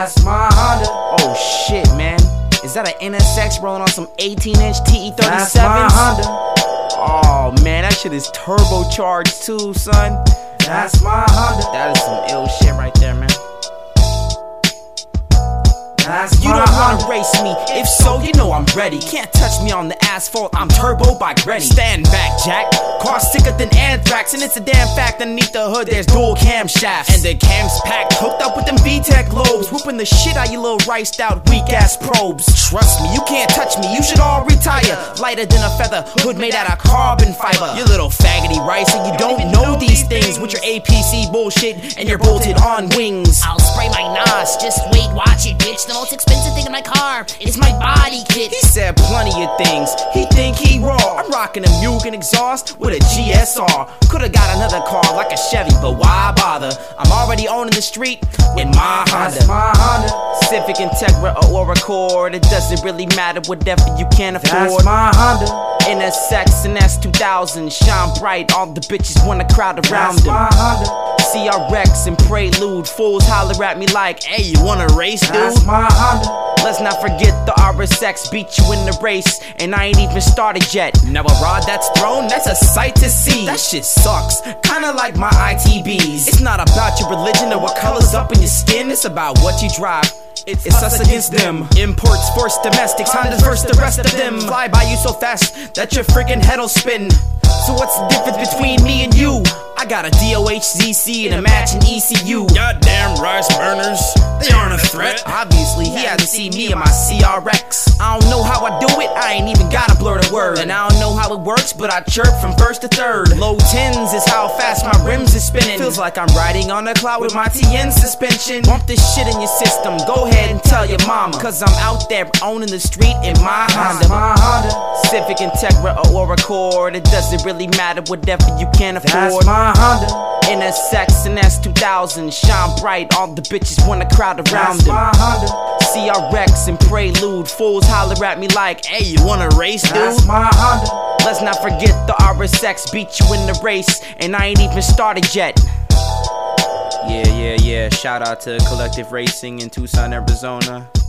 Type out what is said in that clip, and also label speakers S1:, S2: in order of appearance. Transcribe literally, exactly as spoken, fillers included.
S1: That's my Honda.
S2: Oh shit, man. Is that an N S X rolling on some eighteen inch T E thirty-sevens?
S1: That's my Honda.
S2: Oh man, that shit is turbocharged too, son.
S1: That's my Honda.
S2: That is some ill shit right there, man.
S1: That's
S2: you
S1: my
S2: don't wanna
S1: Honda.
S2: race me, if so, you know I'm ready. Can't touch me on the asphalt, I'm turbo by Grenny. Stand back, Jack. Car sicker than anthrax, and it's a damn fact underneath the hood there's dual camshafts. And the cam's packed, hooked up with them V TEC lobes, whooping the shit out you little riced out weak ass probes. Trust me, you can't touch me, you should all retire. Lighter than a feather, hood made out of carbon fiber. You little faggoty rice, and you don't know these things with your A P C bullshit and your bolted on wings.
S3: I'll spray my Nos, just wait, watch it, bitch. The most expensive thing in my car is my body kit.
S2: He said plenty of things, he think he raw. I'm rocking a Mugen exhaust with a G S R. Could've got another car like a Chevy, but why bother? I'm already owning the street in my Honda.
S1: That's my Honda.
S2: Civic, Integra, or Accord, it doesn't really matter, whatever you can afford.
S1: That's my Honda.
S2: N S X and S two thousand, shine bright, all the bitches wanna crowd around
S1: That's
S2: them.
S1: my Honda.
S2: C R X and Prelude, fools holler at me like, hey, you wanna race, dude?
S1: That's my Honda.
S2: Let's not forget the R S X beat you in the race, and I ain't even started yet. Now a rod that's thrown, that's a sight to see. That shit sucks, kinda like my I T Bs. It's not about your religion or what color's up in your skin, it's about what you drive. It's, it's us against them. Imports force domestics, Hondas versus the rest of them. Fly by you so fast that your freaking head'll spin. So what's the difference between me and you? I got a D O H Z C and a matching E C U.
S4: Goddamn rice burners, they aren't a threat.
S2: Obviously, he had to see me in my C R X. I don't know how I do it, I ain't even gotta blur the word. And I don't know how it works, but I chirp from first to third. Low tens is how fast my rims is spinning. Feels like I'm riding on a cloud with my T N suspension. Bump this shit in your system, go ahead and tell your mama. Cause I'm out there owning the street in my Honda.
S1: That's my Honda.
S2: Civic, Integra, or Accord, it doesn't really matter, whatever you can afford.
S1: That's my Honda.
S2: N S X and S two thousand, shine bright, all the bitches wanna crowd around
S1: That's
S2: them.
S1: my Honda.
S2: C R X and Prelude, fools holler at me like, hey, you wanna race, dude?
S1: That's my Honda.
S2: Let's not forget the R S X beat you in the race, and I ain't even started yet. Yeah, yeah, yeah, shout out to Collective Racing in Tucson, Arizona.